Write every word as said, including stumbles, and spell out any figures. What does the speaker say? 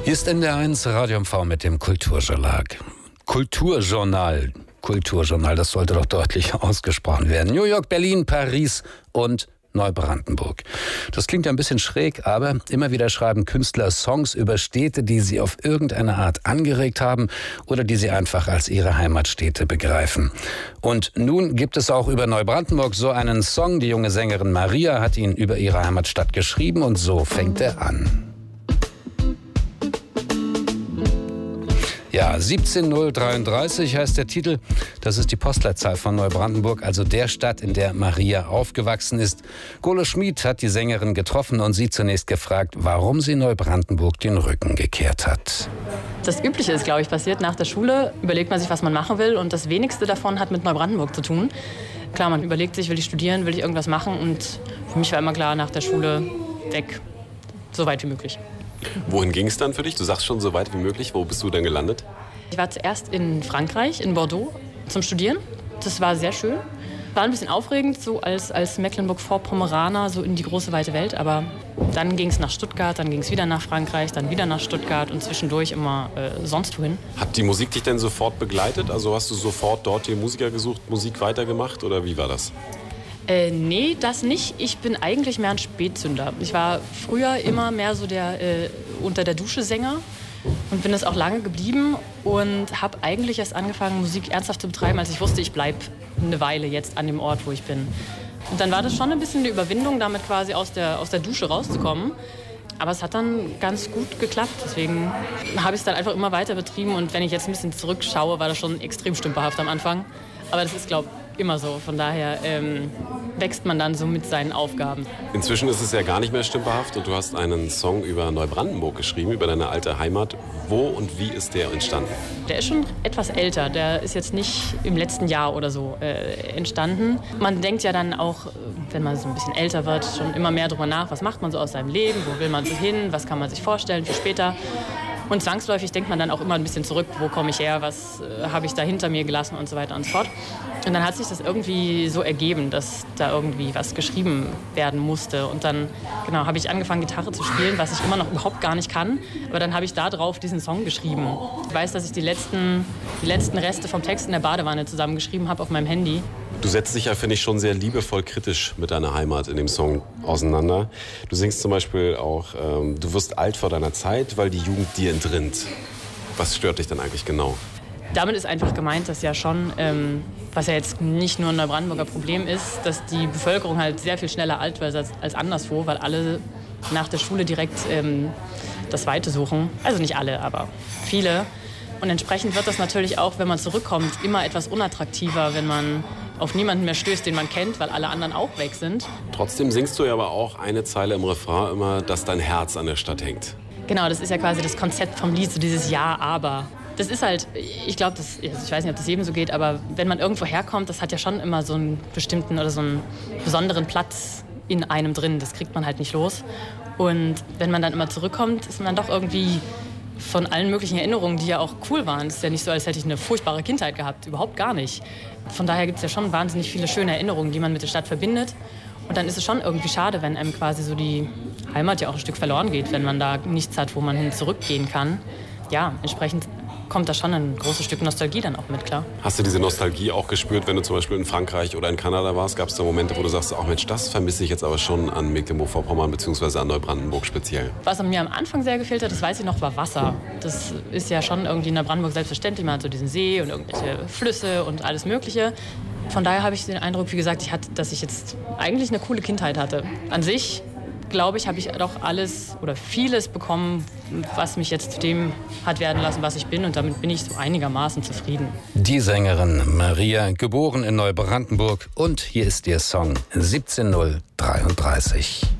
Hier ist N D R eins Radio M V mit dem Kulturjournal. Kulturjournal. Kulturjournal, das sollte doch deutlich ausgesprochen werden. New York, Berlin, Paris und Neubrandenburg. Das klingt ein bisschen schräg, aber immer wieder schreiben Künstler Songs über Städte, die sie auf irgendeine Art angeregt haben oder die sie einfach als ihre Heimatstädte begreifen. Und nun gibt es auch über Neubrandenburg so einen Song. Die junge Sängerin Maria hat ihn über ihre Heimatstadt geschrieben und so fängt er an. Ja, siebzehn null dreiunddreißig heißt der Titel. Das ist die Postleitzahl von Neubrandenburg, also der Stadt, in der Maria aufgewachsen ist. Golo Schmid hat die Sängerin getroffen und sie zunächst gefragt, warum sie Neubrandenburg den Rücken gekehrt hat. Das Übliche ist, glaube ich, passiert. Nach der Schule überlegt man sich, was man machen will, und das Wenigste davon hat mit Neubrandenburg zu tun. Klar, man überlegt sich, will ich studieren, will ich irgendwas machen, und für mich war immer klar, nach der Schule weg, so weit wie möglich. Wohin ging es dann für dich? Du sagst schon so weit wie möglich. Wo bist du denn gelandet? Ich war zuerst in Frankreich, in Bordeaux, zum Studieren. Das war sehr schön. War ein bisschen aufregend, so als, als Mecklenburg-Vorpommeraner, so in die große, weite Welt. Aber dann ging es nach Stuttgart, dann ging es wieder nach Frankreich, dann wieder nach Stuttgart und zwischendurch immer äh, sonst wohin. Hat die Musik dich denn sofort begleitet? Also hast du sofort dort dir Musiker gesucht, Musik weitergemacht, oder wie war das? Äh, nee, das nicht. Ich bin eigentlich mehr ein Spätzünder. Ich war früher immer mehr so der äh, unter der Dusche Sänger und bin das auch lange geblieben und habe eigentlich erst angefangen, Musik ernsthaft zu betreiben, als ich wusste, ich bleibe eine Weile jetzt an dem Ort, wo ich bin. Und dann war das schon ein bisschen eine Überwindung, damit quasi aus der, aus der Dusche rauszukommen. Aber es hat dann ganz gut geklappt. Deswegen habe ich es dann einfach immer weiter betrieben. Und wenn ich jetzt ein bisschen zurückschaue, war das schon extrem stümperhaft am Anfang. Aber das ist, glaube ich, immer so. Von daher ähm, wächst man dann so mit seinen Aufgaben. Inzwischen ist es ja gar nicht mehr stümperhaft und du hast einen Song über Neubrandenburg geschrieben, über deine alte Heimat. Wo und wie ist der entstanden? Der ist schon etwas älter. Der ist jetzt nicht im letzten Jahr oder so äh, entstanden. Man denkt ja dann auch, wenn man so ein bisschen älter wird, schon immer mehr darüber nach, was macht man so aus seinem Leben, wo will man so hin, was kann man sich vorstellen für später. Und zwangsläufig denkt man dann auch immer ein bisschen zurück, wo komme ich her, was äh, habe ich da hinter mir gelassen und so weiter und so fort. Und dann hat sich das irgendwie so ergeben, dass da irgendwie was geschrieben werden musste. Und dann genau, habe ich angefangen, Gitarre zu spielen, was ich immer noch überhaupt gar nicht kann. Aber dann habe ich da drauf diesen Song geschrieben. Ich weiß, dass ich die letzten, die letzten Reste vom Text in der Badewanne zusammengeschrieben habe auf meinem Handy. Du setzt dich ja, finde ich, schon sehr liebevoll kritisch mit deiner Heimat in dem Song auseinander. Du singst zum Beispiel auch, ähm, du wirst alt vor deiner Zeit, weil die Jugend dir entrinnt. Was stört dich dann eigentlich genau? Damit ist einfach gemeint, dass ja schon, ähm, was ja jetzt nicht nur ein Neubrandenburger Problem ist, dass die Bevölkerung halt sehr viel schneller alt wird als, als anderswo, weil alle nach der Schule direkt ähm, das Weite suchen. Also nicht alle, aber viele. Und entsprechend wird das natürlich auch, wenn man zurückkommt, immer etwas unattraktiver, wenn man auf niemanden mehr stößt, den man kennt, weil alle anderen auch weg sind. Trotzdem singst du ja aber auch eine Zeile im Refrain immer, dass dein Herz an der Stadt hängt. Genau, das ist ja quasi das Konzept vom Lied, so dieses Ja, aber. Das ist halt, ich glaube, ich weiß nicht, ob das jedem so geht, aber wenn man irgendwo herkommt, das hat ja schon immer so einen bestimmten oder so einen besonderen Platz in einem drin. Das kriegt man halt nicht los. Und wenn man dann immer zurückkommt, ist man dann doch irgendwie von allen möglichen Erinnerungen, die ja auch cool waren. Es ist ja nicht so, als hätte ich eine furchtbare Kindheit gehabt. Überhaupt gar nicht. Von daher gibt es ja schon wahnsinnig viele schöne Erinnerungen, die man mit der Stadt verbindet. Und dann ist es schon irgendwie schade, wenn einem quasi so die Heimat ja auch ein Stück verloren geht, wenn man da nichts hat, wo man hin zurückgehen kann. Ja, entsprechend kommt da schon ein großes Stück Nostalgie dann auch mit, klar. Hast du diese Nostalgie auch gespürt, wenn du zum Beispiel in Frankreich oder in Kanada warst? Gab es da Momente, wo du sagst, ach Mensch, das vermisse ich jetzt aber schon an Mecklenburg-Vorpommern bzw. an Neubrandenburg speziell? Was mir am Anfang sehr gefehlt hat, das weiß ich noch, war Wasser. Das ist ja schon irgendwie in Neubrandenburg selbstverständlich. Man hat so diesen See und irgendwelche Flüsse und alles Mögliche. Von daher habe ich den Eindruck, wie gesagt, ich hatte, dass ich jetzt eigentlich eine coole Kindheit hatte. An sich, glaube ich, habe ich doch alles oder vieles bekommen, was mich jetzt zu dem hat werden lassen, was ich bin. Und damit bin ich so einigermaßen zufrieden. Die Sängerin Maria, geboren in Neubrandenburg. Und hier ist ihr Song siebzehn null dreiunddreißig.